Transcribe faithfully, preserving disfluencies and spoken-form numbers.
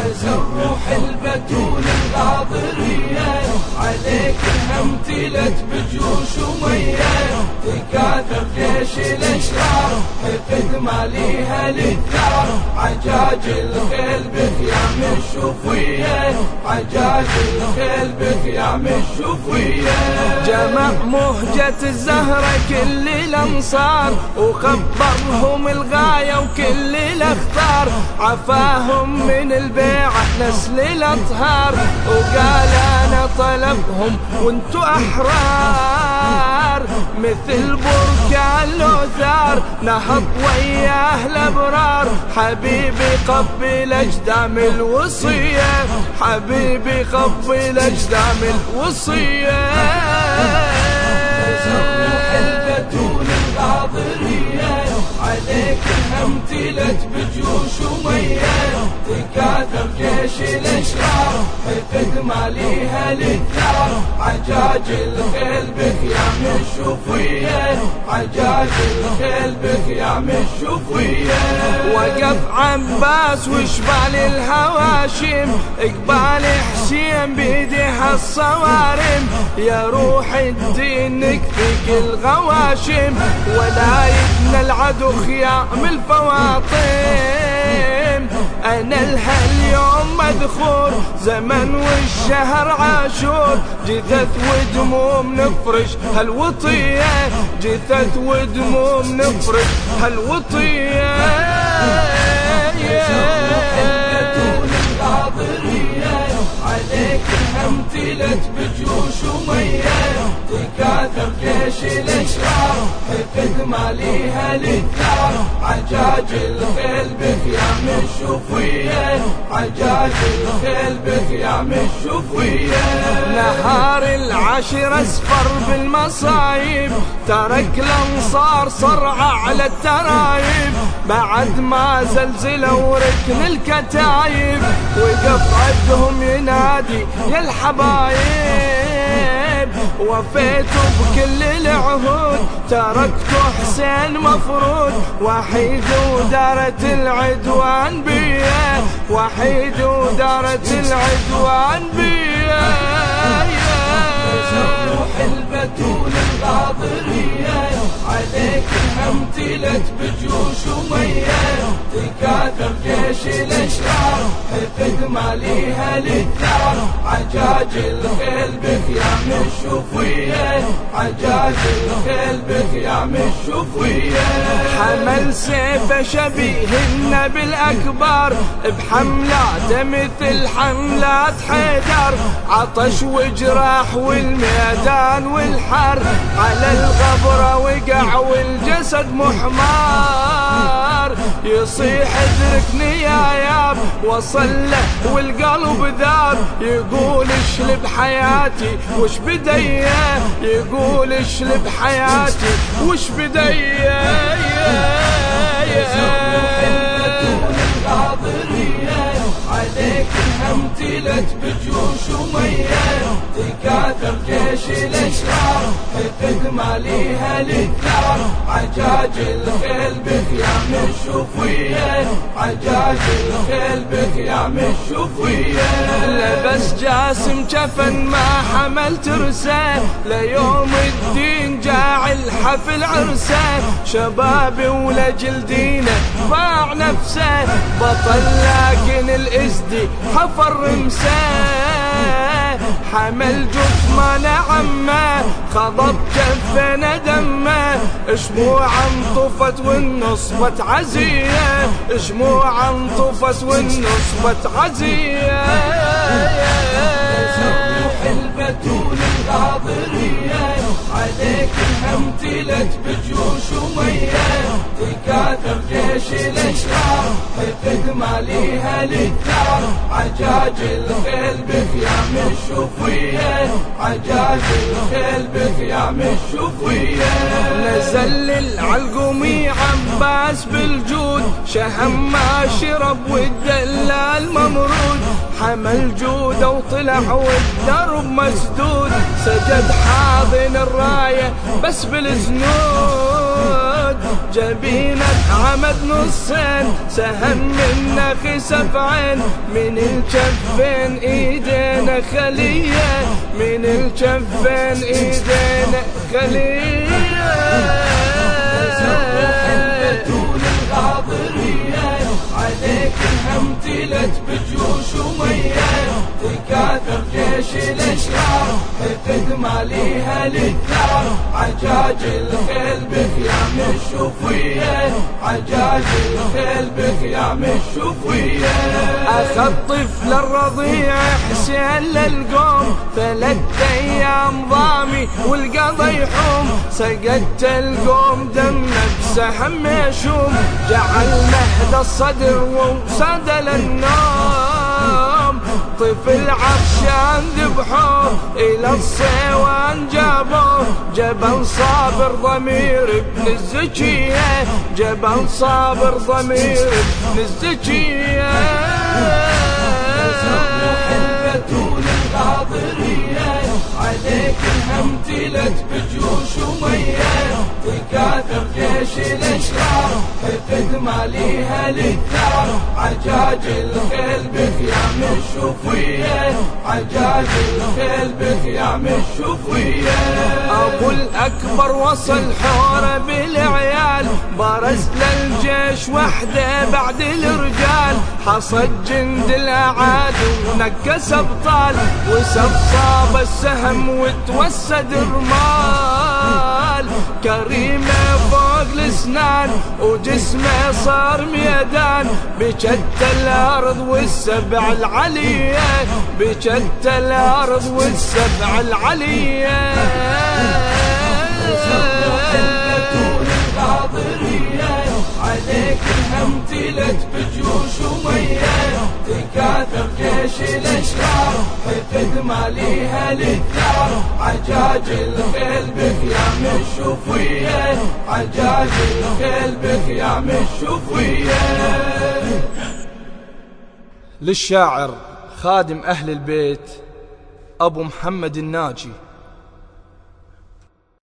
روح البتول الغاضرية عليك همتلت بجيوش ومية تكاثر جيش الاشرار حقد ماليها للثار عجاج الخيل بخيام الشوفية عجاج الخيل بخيام الشوفية جمع مهجة الزهرة كل الانصار وخبرهم الغاية وكل الاخطار عفاهم من البيعة نسل الاطهار وقال انا طلبهم وانتو احرار مثل بركان لوثار نهض وياه الابرار حبيبي قبل اجدام الوصية حبيبي قبل اجدام الوصية البتول الغاضرية عليك همتلت بجيوش ومية تكاثر جيش الاشرار حقد ماليها للثار عجاج الخيل بخيام الشوفية عجاج الخيل بخيام الشوفية وقف عباس وشبال الهواشم اقبال حسين بيدها الصوارم يا روح الدين نكفيك الغواشم ولا يبنى العدو خيام الفواطم انا لها اليوم مدخور زمن والشهر عاشور جثث ودموم نفرش هالوطية جثث ودموم نفرش هالوطية عليك همتلت بجيوش ومية تكاثر جيش الاشرار حقد ماليها للثار عجاج الخيل بخيام الشوفية عجاج الخيل بخيام الشوفية نهار العشر اسفر بالمصايب ترك الانصار صرعة على الترايب بعد ما زلزلوا ركن الكتايب وقف عدهم ينادي يا الحبايب وفيتوا بكل العهود تركتوا حسين مفروض وحيد ودارت العدوان بيه وحيد ودارت العدوان بيه روح البتول الغاضرية عليك همتلت بجيوش ومية تكاثر جيش الاشرار حقد ماليها للثار عجاج الخيل بخيام الشوفية عجاج الخيل بخيام الشوفية حمل سيف شبيه النبي الأكبر بحملات مثل حملات حيدر عطش وجراح والميدان والحر على الغبرة وقع والجسد محمار يصيح ادركني يا ياب وصل له والقلب ذاب يقول اشلب حياتي وش بديه يقول اشلب حياتي وش بديه عليك همتلت بجيوش ومية تكاثر جيش الاشرار حقد ماليها للثار عجاج الخيل بخيام الشوفية عجاج الخيل بخيام الشوفية لبس جاسم جفن ما حمل ترسه ليوم الدين جاع الحفل عرسه شبابي ولاجل دينه باع نفسه بطل لكن الازدي حفر رمسه حمل جثمان عمه خضب كفنا دمه شموعا طفت والنصبت عزيه شموعا طفت والنصبت عزيه البتول الغاضرية عليك همتلت بجيوش ومية تكاثر جيش الاشرار حقد ماليها للثار عجاج الخيل بخيام الشوفية عجاج الخيل بخيام الشوفية نزل العلقمي عباس بالجود شهم ما شرب والدلال ممرود حمل جوده وطلع والدرب مسدود سجد حاضن الراية بس بالزنود جبينك عمد نصين سهم منه خسف عين من الجفين ايدينا خليه من الجفين ايدينا خليه عليك الهم تلت بجيوش ومية تكاثر جيش الاشرار تقدم عليها الثار عجاج الخيل بخيام الشوفية عجاج الخيل بخيام الشوفية اخذ طفل الرضيع حسين للقوم ثلاث ايام ضامي والقضى يحوم سقت القوم دمه بسهم يشوم جعل مهد الصدر وصد للنوم طفل عطشان ذبحوه الى الصيوان جابوه جبل صابر ضمير ابن الزكية جبل صابر ضمير ابن الزكية عليك الهم تلت بجيوش ومية تكاثر جيش الاشرار تقدم عليها الثار عجاج الخيل بخيام الشوفية عجاج الخيل بخيام الشوفية ابو الاكبر وصل حوره بالعيال برز للجيش وحده بعد الرجال حصد جند الاعادي ونكس ابطال وسبصاب السهم وتوسد رمال كريمه فوق الاسنان وجسمه صار ميدان بجد الارض والسبع العليه بجد الارض والسبع العليه عليك الهم تلت بجيوش ومية تكاثر جيش الاشرار تقدم عليها الثار عجاج الخيل بخيام الشوفية عجاج الخيل بخيام الشوفية. للشاعر خادم أهل البيت أبو محمد الناجي.